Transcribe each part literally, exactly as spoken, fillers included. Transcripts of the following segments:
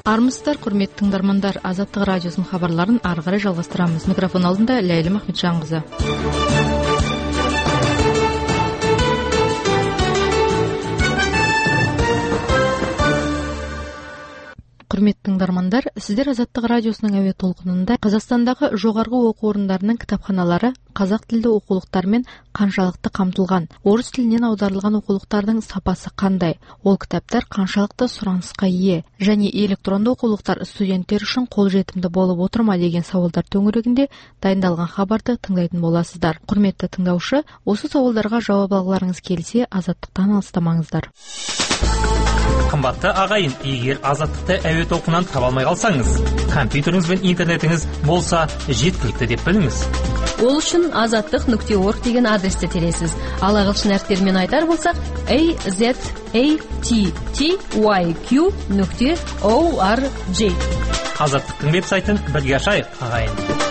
Армысыздар, құрметті тыңдармандар, Азаттық радиосының хабарларын ары қарай жалғастырамыз. Микрофон алдында Ләйлім Ахметжанқызы. Құрметті тыңдармандар, сіздер Азаттық радиосының әуе толқынында Қазақстандағы жоғарғы оқу орындарының кітапханалары қазақ тілді оқулықтармен қаншалықты қамтылған, орыс тілінен аударылған оқулықтардың сапасы қандай, ол кітаптар қаншалықты сұранысқа ие, және электронды оқулықтар студенттер үшін қолжетімді болып отыр ма деген сауалдар төңірегінде дайындалған хабарды тыңдайтын боласыздар. Құрметті тыңдаушы, осы сауалдарға жауап алғыларыңыз келсе, Азаттықтан алыстамаңыздар. Қымбатты ағайын, егер Азаттықты әуе толқынынан таба алмай қалсаңыз, компьютеріңіз бен интернетіңіз болса жеткілікті деп біліңіз. Ол үшін азаттық нүкте орг деген адресті тересіз. Ал ағылшын әріптерімен айтар болсақ, a z a t t y q нүкте org. Азаттықтың веб-сайтын бірге ашайық, ағайын.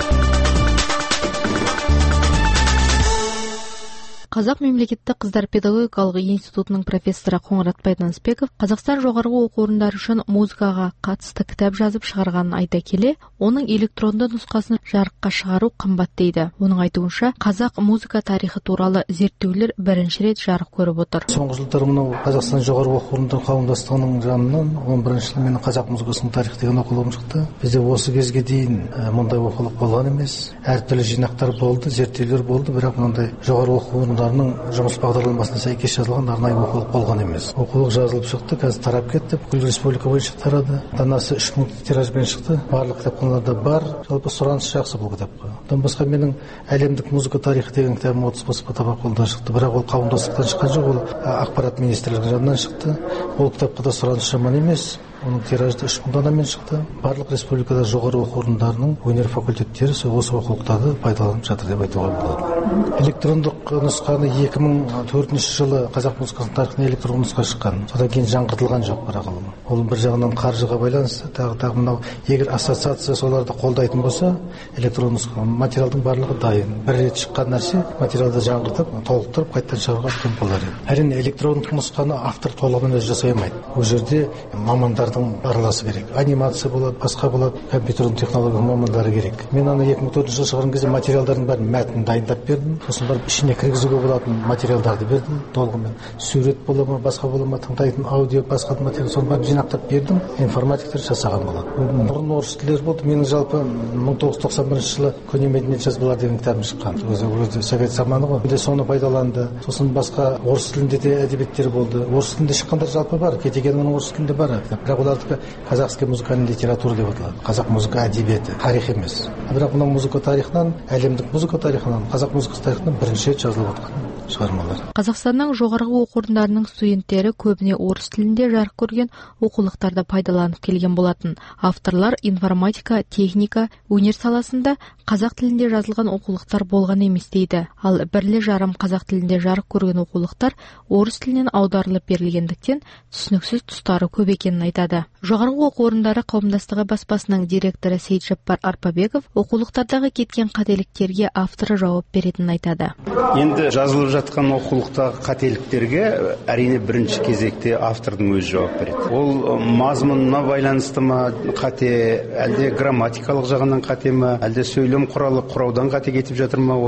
Қазақ мемлекеттік қыздар педагогикалық институтының профессоры Қоңыратбай Данысбеков Қазақстан жоғарғы оқу орындары үшін музыкаға қатысты кітап жазып шығарғанын айта келе, оның электронды нұсқасын жарыққа шығару қымбат дейді. Оның айтуынша, қазақ музыка тарихы туралы зерттеулер бірінші рет жарық көріп отыр. Соңғы жылдары мынау Қазақстан жоғарғы оқу орындары қауымдастығының жанынан он бірінші жылы менің қазақ музыкасының тарихы деген оқулығым шықты. Бізде осы кезге дейін мұндай оқулық болған емес. Әртүрлі жинақтар болды, зерттеулер болды, бірақ мынандай жоғарғы оқу орындарының жұмыс бағдарламасына сәйкес жазылған арнайы оқулық болған емес. Оқулық жазылып шықты, қазір тарап кетті, бүкіл республика бойынша тарады. Данасы үш мың тиражбен шықты. Барлық кітапханаларда бар. Жалпы сұраныс жақсы бұл кітапқа. Одан басқа менің әлемдік музыка тарихы деген кітабым отыз баспа қолдан шықты. Бірақ ол қауымдастықтан шыққан жоқ, ол ақпарат министрлігінің жанынан шықты. Ол кітапқа да сұраныс жаман емес. Оның тиражы үш мың данамен шықты. Барлық республикада жоғары оқу орындарының өнер факультеттері осы оқулықтарды пайдаланып жатыр деп айтуға болады. Электрондық нұсқаны екі мың төртінші жылы қазақ музыкасының тарихына электрондық нұсқа шыққан. Содан кейін жаңғыртылған жоқ, бірақ ол бір жағынан қаржыға байланысты, тағы тағы мынау егер ассоциация соларды қолдайтын болса, электрондық нұсқа материалдың барлығы дайын. Бір рет шыққан нәрсе материалды жаңғыртып, толықтырып, қайтадан шығаруға мүмкін болар еді. Әрине электрондық нұсқаны автор толығымен өзі жасай алмайды. Ол жерде мамандар араласы керек. Анимация болады, басқа болады, компьютердің технология мамандары керек. Мен ана екі мың төртінші жылы шығарған кезде материалдардың бәрін мәтінін дайындап бердім. Сосын барып ішіне кіргізуге болатын материалдарды бердім толығымен. Сурет бола ма, басқа бола ма, тыңдайтын аудио, басқа материал, соны барып жинақтап бердім. Информатиктер жасаған болады. Бұрын орыс тілдері болды. Менің жалпы мың тоғыз жүз тоқсан бірінші жылы көне мәдениет жазбалары деген кітабым шыққан. Өзі совет заманы ғой. Де соны пайдаланды. Сосын басқа орыс тілінде де әдебиеттер болды. Орыс тілінде шыққандар жалпы бар. Кетегеннің орыс тілінде бар. Бірақ олардікі қазақский музыкальный литература деп аталады. Қазақ музыка әдебиеті, тарих емес. Бірақ мына музыка тарихынан, әлемдік музыка тарихынан, қазақ музыкасы тарихынан бірінші рет жазылып отқан шығармалар. Қазақстанның жоғарғы оқу орындарының студенттері көбіне орыс тілінде жарық көрген оқулықтарды пайдаланып келген болатын. Авторлар информатика, техника, өнер саласында қазақ тілінде жазылған оқулықтар болған емес дейді. Ал бірлі жарым қазақ тілінде жарық көрген оқулықтар орыс тілінен аударылып берілгендіктен түсініксіз тұстары көп екенін айтады. Жоғарғы оқу орындары қауымдастығы баспасының директоры Сейітжаппар Арпабеков оқулықтардағы кеткен қателіктерге авторы жауап беретінін айтады. Енді жазылып жатқан оқулықтағы қателіктерге әрине бірінші кезекте автордың өзі жауап береді. Ол мазмұнына байланысты ма қате, әлде грамматикалық жағынан қате ма, әлде сөйлем құралы құраудан қате кетіп жатыр ма?